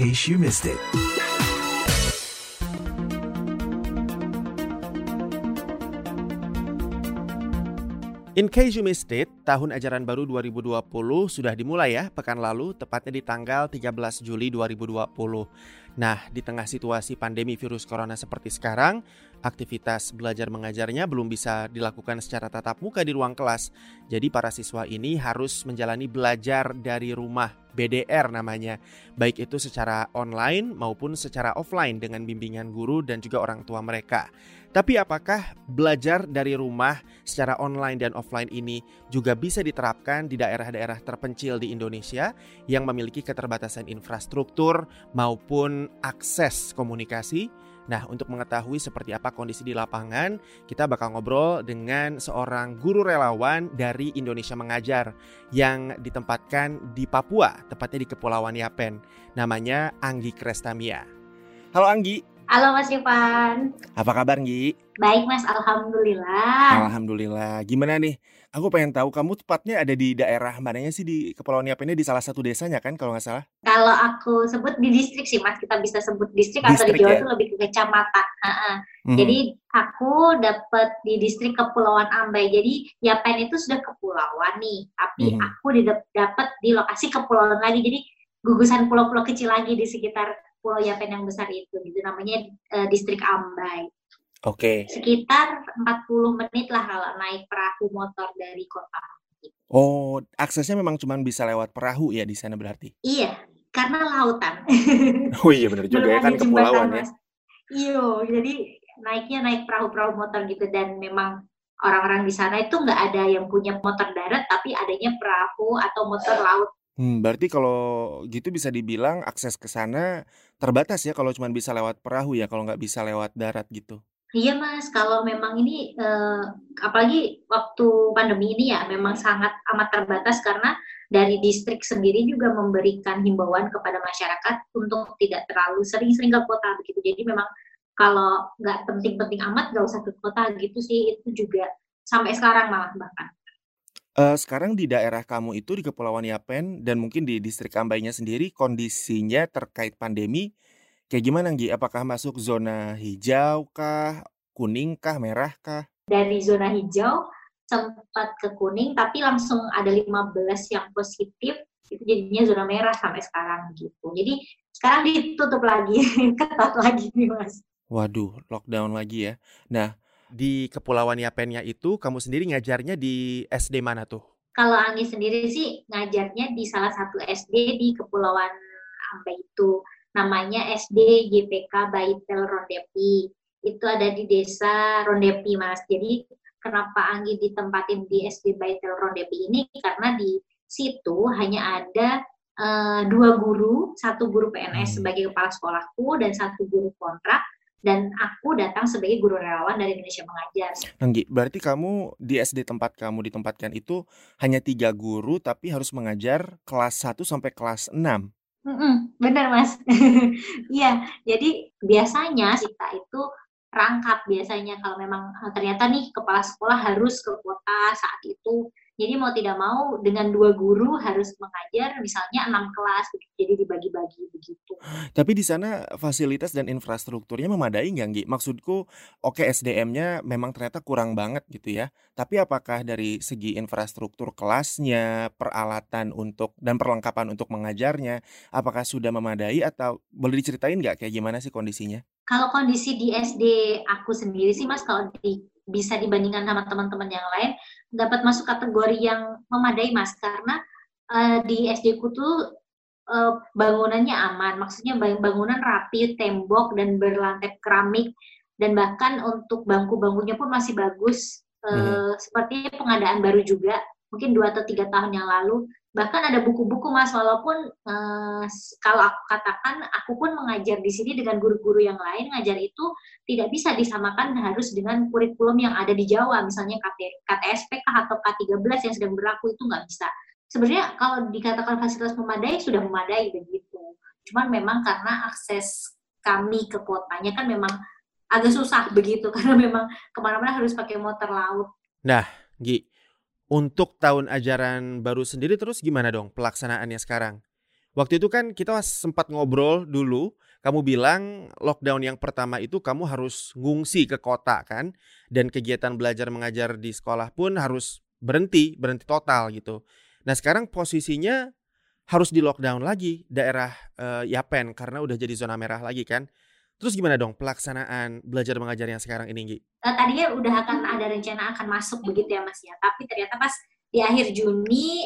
case you missed it. In case you missed it, tahun ajaran baru 2020 sudah dimulai ya, pekan lalu, tepatnya di tanggal 13 Juli 2020. Nah, di tengah situasi pandemi virus corona seperti sekarang, aktivitas belajar mengajarnya belum bisa dilakukan secara tatap muka di ruang kelas. Jadi para siswa ini harus menjalani belajar dari rumah, BDR namanya. Baik itu secara online maupun secara offline dengan bimbingan guru dan juga orang tua mereka. Tapi apakah belajar dari rumah secara online dan offline ini juga bisa diterapkan di daerah-daerah terpencil di Indonesia yang memiliki keterbatasan infrastruktur maupun akses komunikasi? Nah, untuk mengetahui seperti apa kondisi di lapangan, kita bakal ngobrol dengan seorang guru relawan dari Indonesia Mengajar yang ditempatkan di Papua, tepatnya di Kepulauan Yapen. Namanya Anggi Krestamia. Halo Anggi. Halo Mas Rifan. Apa kabar Nggi? Baik Mas, Alhamdulillah. Alhamdulillah. Gimana nih? Aku pengen tahu kamu tepatnya ada di daerah mananya sih di Kepulauan Yapen, di salah satu desanya kan kalau nggak salah? Kalau aku sebut di distrik sih Mas, kita bisa sebut distrik atau di Jawa itu lebih ke kecamatan. Jadi aku dapat di distrik Kepulauan Ambai. Jadi Yapen itu sudah kepulauan nih, tapi aku dapat di lokasi kepulauan lagi. Jadi gugusan pulau-pulau kecil lagi di sekitar Pulau Yapen yang besar itu, gitu namanya distrik Ambai. Oke. Sekitar 40 menit lah kalau naik perahu motor dari kota. Oh, aksesnya memang cuma bisa lewat perahu ya di sana berarti? Iya, karena lautan. Oh iya benar juga ya, kan kepulauan ya. Iya, jadi naiknya naik perahu-perahu motor gitu, dan memang orang-orang di sana itu nggak ada yang punya motor darat, tapi adanya perahu atau motor laut. Berarti kalau gitu bisa dibilang akses ke sana terbatas ya kalau cuma bisa lewat perahu ya, kalau nggak bisa lewat darat gitu. Iya Mas, kalau memang ini apalagi waktu pandemi ini ya memang sangat amat terbatas, karena dari distrik sendiri juga memberikan himbauan kepada masyarakat untuk tidak terlalu sering-sering ke kota begitu. Jadi memang kalau nggak penting-penting amat nggak usah ke kota gitu sih, itu juga sampai sekarang malah bahkan. Sekarang di daerah kamu itu di Kepulauan Yapen dan mungkin di distrik Ambainya sendiri kondisinya terkait pandemi kayak gimana Nggi? Apakah masuk zona hijau kah, kuning kah, merah kah? Dari zona hijau sempat ke kuning, tapi langsung ada 15 yang positif, itu jadinya zona merah sampai sekarang gitu. Jadi sekarang ditutup lagi, ketat lagi nih Mas. Waduh, lockdown lagi ya. Nah, di Kepulauan Yapennya itu kamu sendiri ngajarnya di SD mana tuh? Kalau Anggi sendiri sih ngajarnya di salah satu SD di Kepulauan Ambai itu. Namanya SD GPK Baitel Rondepi. Itu ada di desa Rondepi Mas. Jadi kenapa Anggi ditempatin di SD Baitel Rondepi ini? Karena di situ hanya ada 2 guru, 1 guru PNS sebagai kepala sekolahku dan 1 guru kontrak. Dan aku datang sebagai guru relawan dari Indonesia Mengajar. Anggi, berarti kamu di SD tempat kamu ditempatkan itu hanya 3 guru tapi harus mengajar kelas 1 sampai kelas 6? Benar Mas. Iya, jadi biasanya kita itu rangkap biasanya kalau memang ternyata nih kepala sekolah harus ke kota saat itu. Jadi mau tidak mau dengan 2 guru harus mengajar misalnya 6 kelas, jadi dibagi-bagi begitu. Tapi di sana fasilitas dan infrastrukturnya memadai nggak, Nggi? Maksudku, oke SDM-nya memang ternyata kurang banget gitu ya. Tapi apakah dari segi infrastruktur kelasnya, peralatan untuk dan perlengkapan untuk mengajarnya, apakah sudah memadai atau boleh diceritain nggak kayak gimana sih kondisinya? Kalau kondisi di SD aku sendiri sih Mas, kalau bisa dibandingkan sama teman-teman yang lain, dapat masuk kategori yang memadai Mas, karena di SD-ku tuh bangunannya aman, maksudnya bangunan rapi, tembok dan berlantai keramik, dan bahkan untuk bangku-bangkunya pun masih bagus, sepertinya pengadaan baru juga, mungkin 2 atau 3 tahun yang lalu. Bahkan ada buku-buku Mas, walaupun kalau aku katakan aku pun mengajar di sini dengan guru-guru yang lain, ngajar itu tidak bisa disamakan harus dengan kurikulum yang ada di Jawa, misalnya KTSP atau K13 yang sedang berlaku, itu nggak bisa. Sebenarnya kalau dikatakan fasilitas memadai, sudah memadai begitu. Cuman memang karena akses kami ke kotanya kan memang agak susah begitu, karena memang kemana-mana harus pakai motor laut. Nah, Nggi, untuk tahun ajaran baru sendiri terus gimana dong pelaksanaannya sekarang? Waktu itu kan kita sempat ngobrol dulu, kamu bilang lockdown yang pertama itu kamu harus ngungsi ke kota kan, dan kegiatan belajar mengajar di sekolah pun harus berhenti total gitu. Nah sekarang posisinya harus di lockdown lagi daerah, Yapen karena udah jadi zona merah lagi kan. Terus gimana dong pelaksanaan belajar mengajar yang sekarang ini, Nggi? Tadinya udah akan ada rencana akan masuk begitu ya Mas ya, tapi ternyata pas di akhir Juni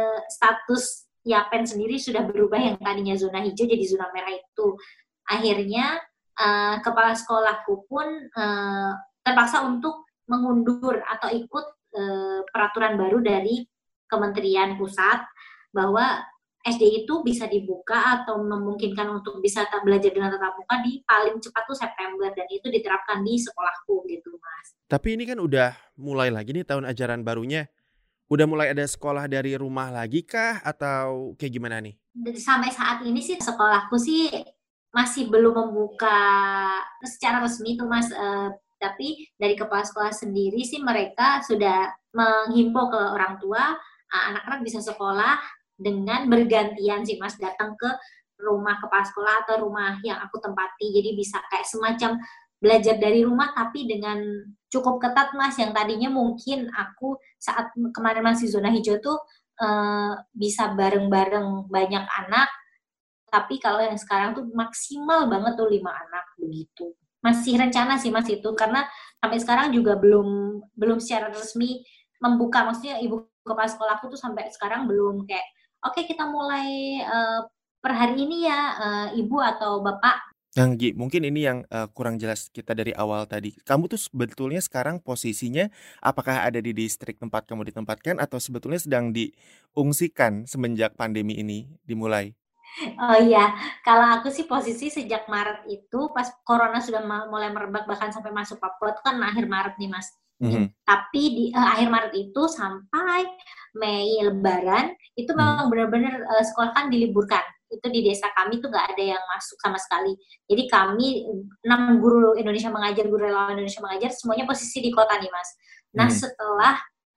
status Yapen sendiri sudah berubah, yang tadinya zona hijau jadi zona merah itu. Akhirnya kepala sekolahku pun terpaksa untuk mengundur atau ikut peraturan baru dari Kementerian Pusat bahwa SD itu bisa dibuka atau memungkinkan untuk bisa belajar dengan tatap muka di paling cepat tuh September, dan itu diterapkan di sekolahku gitu Mas. Tapi ini kan udah mulai lagi nih tahun ajaran barunya. Udah mulai ada sekolah dari rumah lagi kah atau kayak gimana nih? Sampai saat ini sih sekolahku sih masih belum membuka secara resmi tuh Mas, tapi dari kepala sekolah sendiri sih mereka sudah menghimbau ke orang tua anak-anak bisa sekolah dengan bergantian sih Mas, datang ke rumah kepala sekolah atau rumah yang aku tempati. Jadi bisa kayak semacam belajar dari rumah tapi dengan cukup ketat Mas, yang tadinya mungkin aku saat kemarin masih zona hijau tuh bisa bareng-bareng banyak anak, tapi kalau yang sekarang tuh maksimal banget tuh 5 anak begitu. Masih rencana sih Mas itu, karena sampai sekarang juga belum secara resmi membuka, maksudnya ibu kepala sekolahku tuh sampai sekarang belum kayak, "Oke kita mulai per hari ini ya Ibu atau Bapak." Nah, Nggi, mungkin ini yang, kurang jelas kita dari awal tadi. Kamu tuh sebetulnya sekarang posisinya apakah ada di distrik tempat kamu ditempatkan atau sebetulnya sedang diungsikan semenjak pandemi ini dimulai? Oh iya, kalau aku sih posisi sejak Maret itu pas corona sudah mulai merebak bahkan sampai masuk Papua itu kan akhir Maret nih Mas. Mhm, Tapi di akhir Maret itu sampai Mei Lebaran itu mhm, memang benar-benar sekolah kan diliburkan. Itu di desa kami tuh nggak ada yang masuk sama sekali. Jadi kami 6 guru Indonesia mengajar, guru relawan Indonesia mengajar semuanya posisi di kota nih Mas. Nah mhm, setelah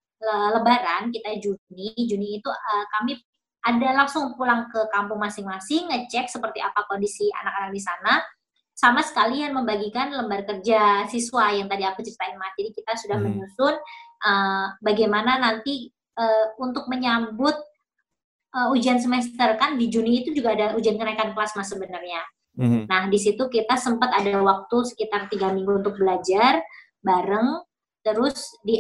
Lebaran kita Juni itu kami ada langsung pulang ke kampung masing-masing, ngecek seperti apa kondisi anak-anak di sana, sama sekalian membagikan lembar kerja siswa yang tadi aku ceritain Mas. Jadi kita sudah mhm, menyusun bagaimana nanti untuk menyambut ujian semester, kan di Juni itu juga ada ujian kenaikan kelas Mas sebenarnya. mhm. Nah, di situ kita sempat ada waktu sekitar 3 minggu untuk belajar bareng. Terus di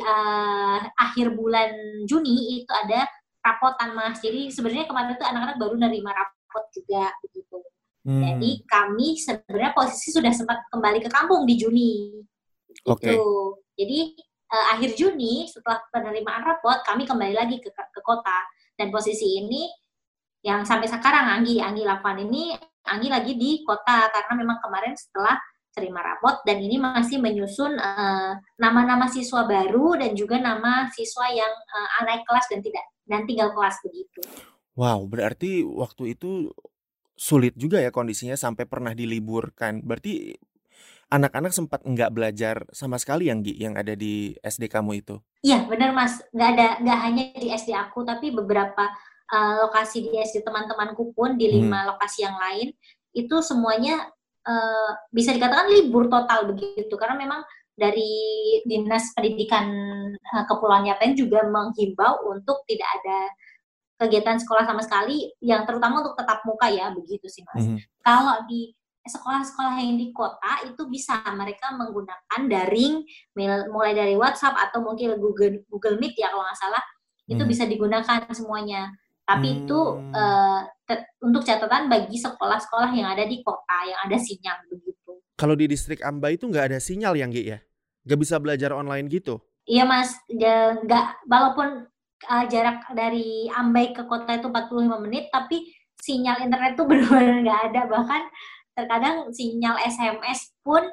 akhir bulan Juni itu ada rapotan Mas. Jadi sebenarnya kemarin itu anak-anak baru nerima rapot juga begitu. Jadi Mmm, kami sebenarnya posisi sudah sempat kembali ke kampung di Juni itu. oke. Jadi akhir Juni setelah penerimaan rapot kami kembali lagi ke kota, dan posisi ini yang sampai sekarang Anggi lakukan ini, Anggi lagi di kota karena memang kemarin setelah terima rapot dan ini masih menyusun nama-nama siswa baru dan juga nama siswa yang naik kelas dan tinggal kelas begitu. Wow, berarti waktu itu sulit juga ya kondisinya sampai pernah diliburkan. Berarti anak-anak sempat nggak belajar sama sekali ya, Nggi, yang ada di SD kamu itu? Iya benar Mas, nggak hanya di SD aku tapi beberapa lokasi di SD teman-temanku pun di Mhm, 5 lokasi yang lain itu semuanya bisa dikatakan libur total begitu, karena memang dari Dinas Pendidikan Kepulauan Yapen juga menghimbau untuk tidak ada kegiatan sekolah sama sekali, yang terutama untuk tatap muka ya, begitu sih Mas. mhm, Kalau di sekolah-sekolah yang di kota itu bisa mereka menggunakan daring, mulai dari WhatsApp atau mungkin Google Google Meet ya kalau nggak salah, itu mhm. bisa digunakan semuanya. Tapi itu Mmm, untuk catatan bagi sekolah-sekolah yang ada di kota, yang ada sinyal begitu. kalau di distrik Amba itu nggak ada sinyal ya, Nggi, ya? Nggak bisa belajar online gitu? Iya Mas, nggak, walaupun jarak dari Ambai ke kota itu 45 menit, tapi sinyal internet tuh benar-benar nggak ada. Bahkan terkadang sinyal SMS pun,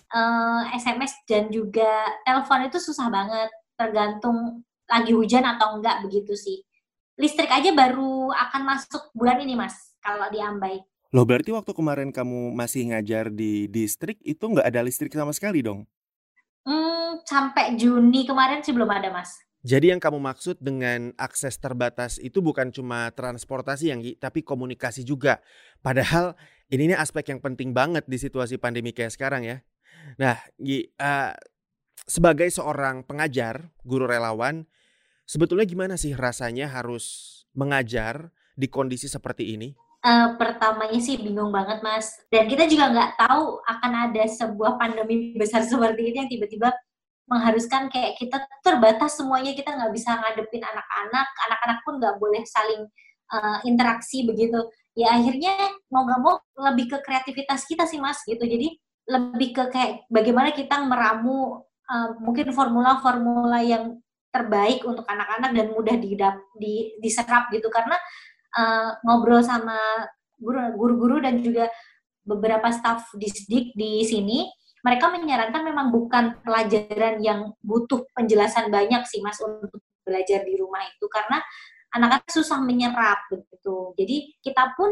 SMS dan juga telepon itu susah banget, tergantung lagi hujan atau enggak, begitu sih. Listrik aja baru akan masuk bulan ini Mas, kalau di Ambai. Loh, berarti waktu kemarin kamu masih ngajar di distrik itu nggak ada listrik sama sekali dong? Sampai Juni kemarin sih belum ada Mas. Jadi yang kamu maksud dengan akses terbatas itu bukan cuma transportasi yang tapi komunikasi juga. Padahal ini aspek yang penting banget di situasi pandemi kayak sekarang ya. Nah, sebagai seorang pengajar, guru relawan, sebetulnya gimana sih rasanya harus mengajar di kondisi seperti ini? Pertamanya sih bingung banget, Mas. Dan kita juga nggak tahu akan ada sebuah pandemi besar seperti ini yang tiba-tiba mengharuskan kayak kita terbatas semuanya, kita nggak bisa ngadepin anak-anak pun nggak boleh saling interaksi begitu. Ya akhirnya mau nggak mau lebih ke kreativitas kita sih, Mas, gitu. Jadi lebih ke kayak bagaimana kita meramu mungkin formula-formula yang terbaik untuk anak-anak dan mudah diserap gitu. Karena ngobrol sama guru-guru dan juga beberapa staf Disdik di sini, mereka menyarankan memang bukan pelajaran yang butuh penjelasan banyak sih, Mas, untuk belajar di rumah itu, karena anak-anak susah menyerap begitu. Jadi kita pun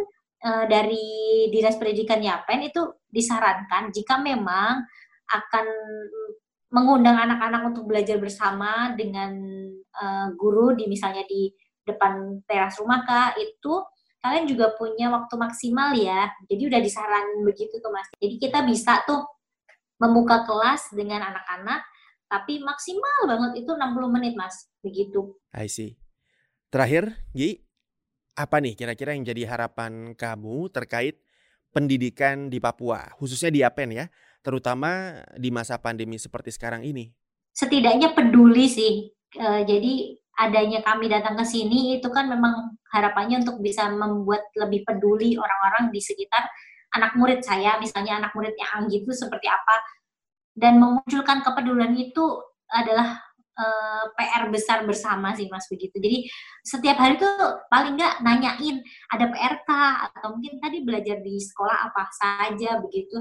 dari Dinas Pendidikan Yapen itu disarankan jika memang akan mengundang anak-anak untuk belajar bersama dengan guru misalnya di depan teras rumah Kak, itu kalian juga punya waktu maksimal ya. Jadi udah disaran begitu tuh Mas. Jadi kita bisa tuh membuka kelas dengan anak-anak, tapi maksimal banget itu 60 menit Mas, begitu. I see. Terakhir, Gi, apa nih kira-kira yang jadi harapan kamu terkait pendidikan di Papua, khususnya di Yapen ya, terutama di masa pandemi seperti sekarang ini? Setidaknya peduli sih. Jadi adanya kami datang ke sini itu kan memang harapannya untuk bisa membuat lebih peduli orang-orang di sekitar anak murid saya, misalnya anak muridnya Anggi itu seperti apa, dan memunculkan kepedulian itu adalah PR besar bersama sih Mas, begitu. Jadi setiap hari tuh paling nggak nanyain ada PR kah, atau mungkin tadi belajar di sekolah apa saja begitu.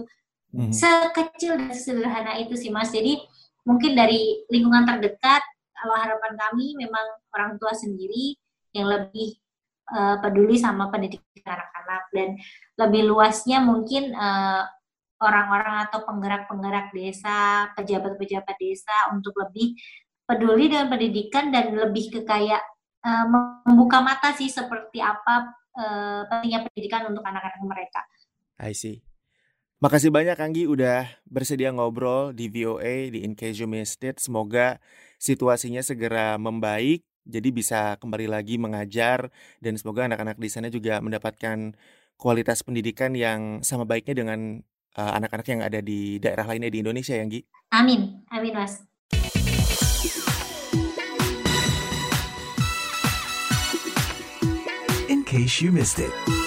Sekecil dan sederhana itu sih Mas. Jadi mungkin dari lingkungan terdekat, kalau harapan kami memang orang tua sendiri yang lebih peduli sama pendidikan anak-anak, dan lebih luasnya mungkin orang-orang atau penggerak-penggerak desa, pejabat-pejabat desa untuk lebih peduli dengan pendidikan dan lebih ke kayak membuka mata sih seperti apa pentingnya pendidikan untuk anak-anak mereka. I see. Makasih banyak Anggi udah bersedia ngobrol di VOA di In Case You Missed It. Semoga situasinya segera membaik, jadi bisa kembali lagi mengajar, dan semoga anak-anak di sana juga mendapatkan kualitas pendidikan yang sama baiknya dengan anak-anak yang ada di daerah lainnya di Indonesia ya, Anggi. Amin, amin Mas. In Case You Missed It.